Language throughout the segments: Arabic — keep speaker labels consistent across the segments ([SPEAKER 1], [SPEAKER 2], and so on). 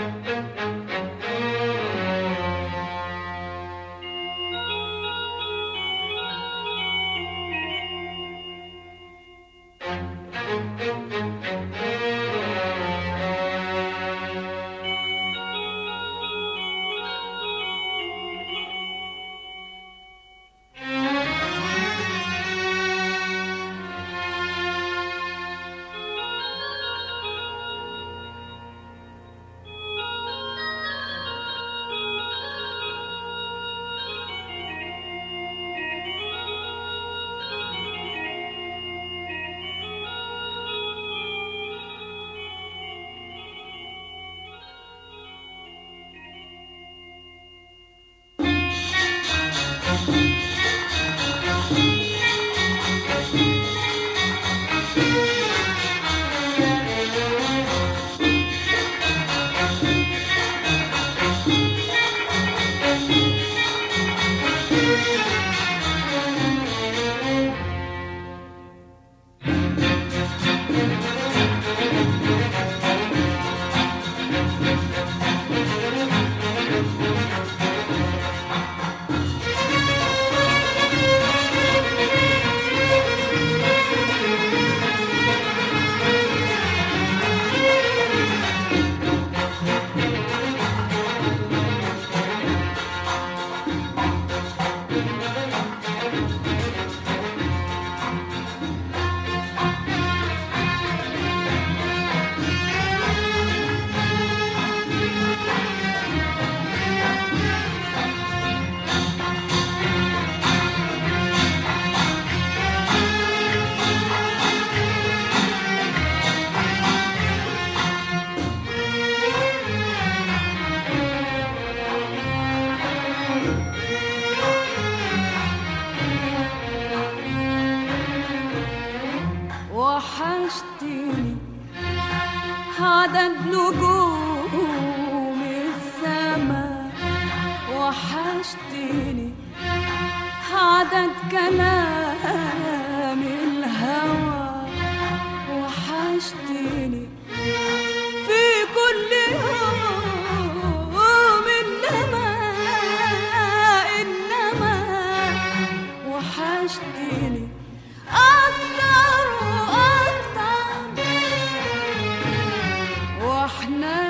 [SPEAKER 1] وحشتني عدد نجوم السما، وحشتني عدد كلام الهوى، وحشتني في كل يوم إنما وحشتني أكتر وأكتر وإحنا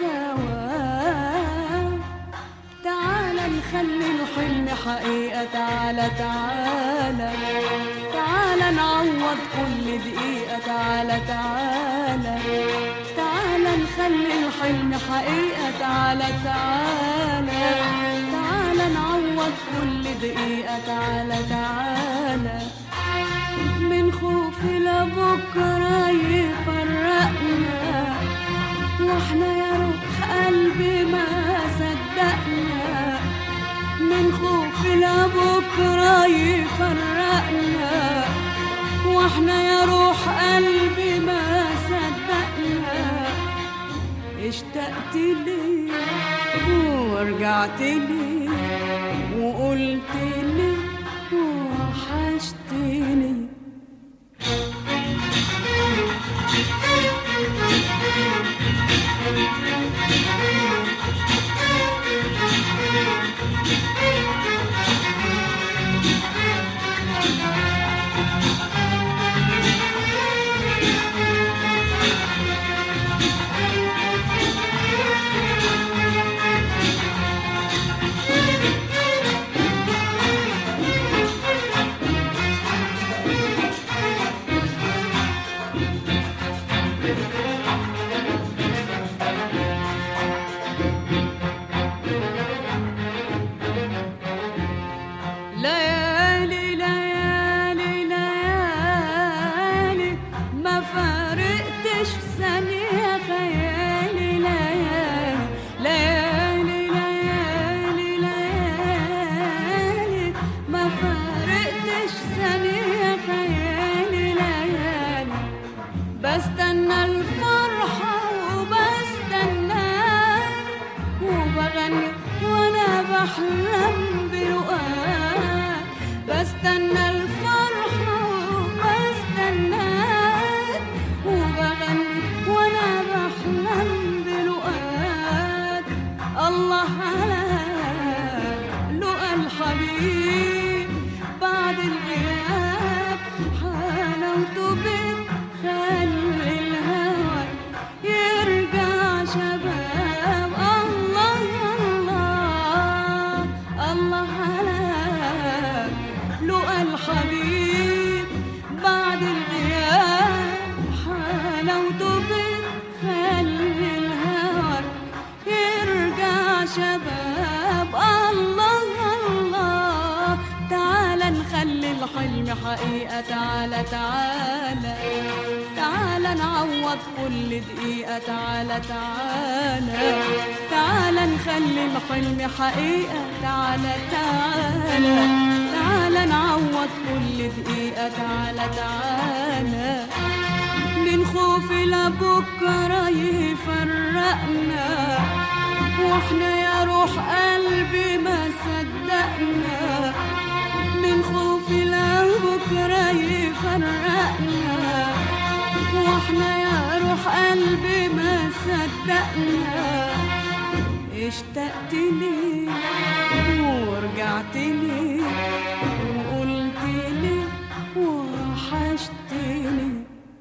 [SPEAKER 1] سوا. تعالى نخلي الحلم حقيقة، تعالى تعالى تعالى نعوض كل دقيقة، تعالى تعالى تعالى نخلي الحلم حقيقة، تعالى تعالى تعالى نعوض كل دقيقة، تعالى تعالى. من خوف لبكرة يفرقنا واحنا يا روح قلبي ما صدقنا، من خوف لبكرة يفرقنا واحنا يا روح قلبي ما صدقنا. اشتقت لي ورجعت لي وقلت لي وحشتني. ليالي ليالي ليالي ما فارقتش ثانية خيالي، ليالي ليالي ليالي ليالي ما فارقتش ثانية خيالي، ليالي بستنى الفرحة وبستناك وبغني وانا بحلم بلقاك، بستنى الفرحة وبستناك وبغني وانا وبتخلي الهوى يرجع شباب. الله الله تعالى نخلي الحلم حقيقة، تعالى تعالى تعالى نعوض كل دقيقة، تعالى تعالى تعالى نخلي الحلم حقيقة، تعالى تعالى تعالى نعوض كل دقيقة، تعالى تعالى من خوف لبكرة يفرقنا، واحنا يا روح قلبي ما صدقنا. من خوف لبكرة يفرقنا، واحنا يا روح قلبي ما صدقنا. اشتقت لي ورجعت لي وقلت لي وحشتني.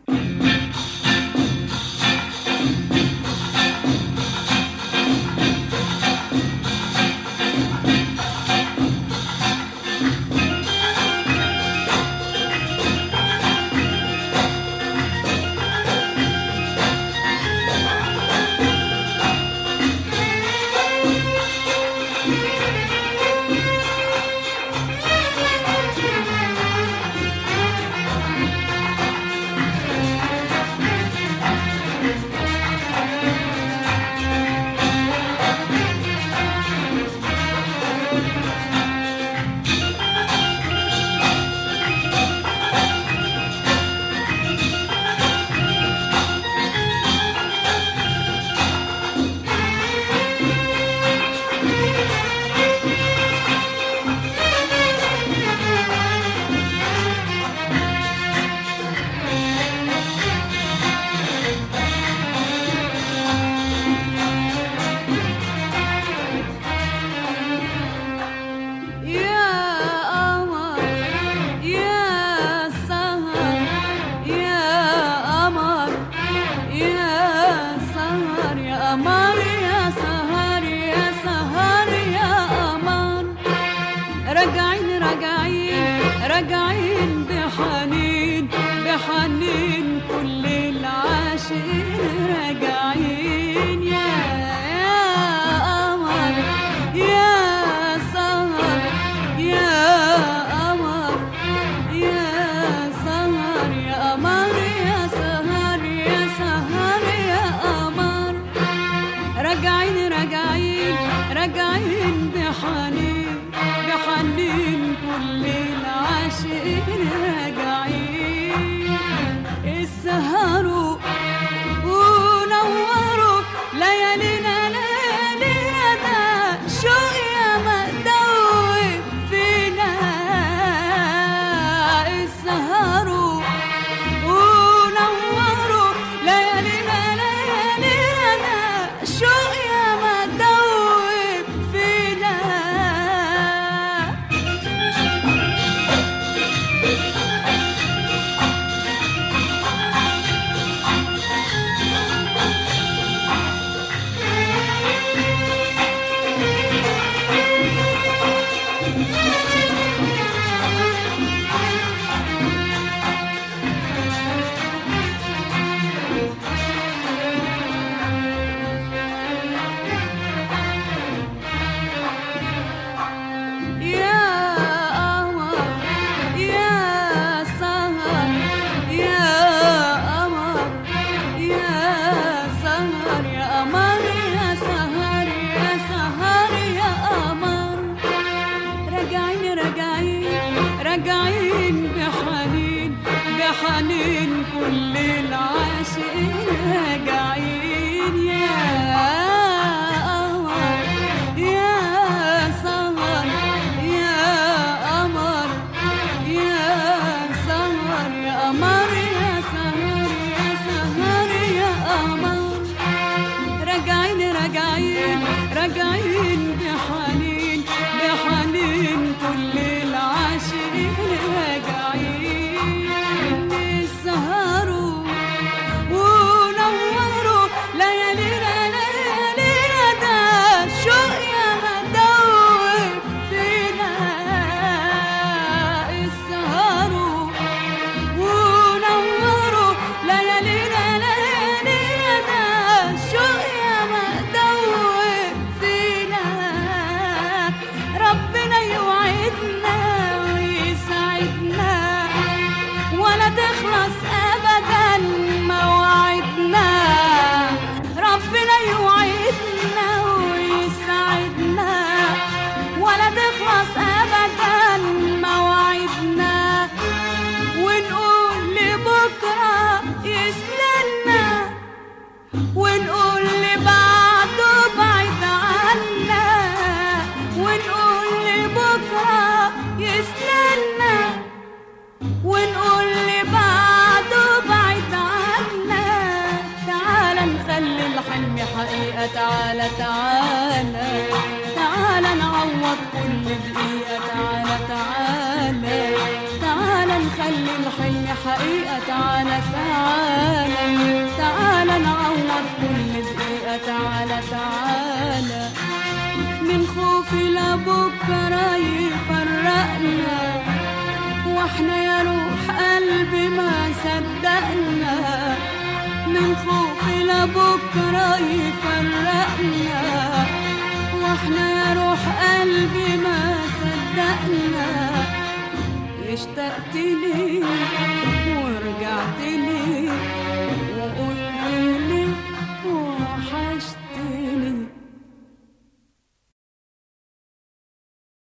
[SPEAKER 1] راجعين بحنين بحنين كل العاشقين راجعين. يا قمر يا سهر يا قمر يا سهر يا قمر يا سهر يا سهر يا قمر. راجعين راجعين راجعين بحنين بحنين كل العاشقين راجعين. السهروا ونوروا ليالينا ليالينا ده شوق يا مدوب فينا. السهروا ونوروا ليالينا ليالينا ده شوق يا مدوب فينا. راجعين بحنين بحنين كل العاشقين راجعين. يا قمر يا سهر يا قمر يا سهر يا قمر يا سهر يا سهر يا قمر. راجعين راجعين راجعين بحنين بحنين كل العاشقين راجعين. السهروا ونوروا ليالينا ليالينا ده شوق يا مدوب فينا. السهروا ونوروا ليالينا ليالينا ونقول لبعده بعيد عنا، ونقول لبكرة يستنى، ونقول لبعده بعيد عنا. تعالى نخلي الحلم حقيقة، تعالى تعالى تعالى نعوض كل دقيقة، تعالى تعالى تعالى نخلي الحلم حقيقة، تعالى تعالى تعالى نعوض كل دقيقة، تعالى تعالى. من خوفي لبكرة يفرقنا، واحنا يا روح قلبي ما صدقنا. من خوفي لبكرة يفرقنا، واحنا يا روح قلبي ما صدقنا. اشتقت لي ورجعت لي